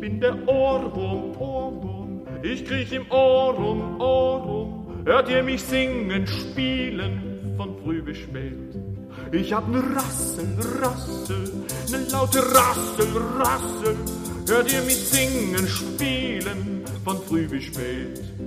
bin der Ohrwurm, Ohrwurm. Ich kriech im Ohr rum. Hört ihr mich singen, spielen, von früh bis spät. Ich hab ne Rassel, ne laute Rassel. Hört ihr mich singen, spielen, von früh bis spät.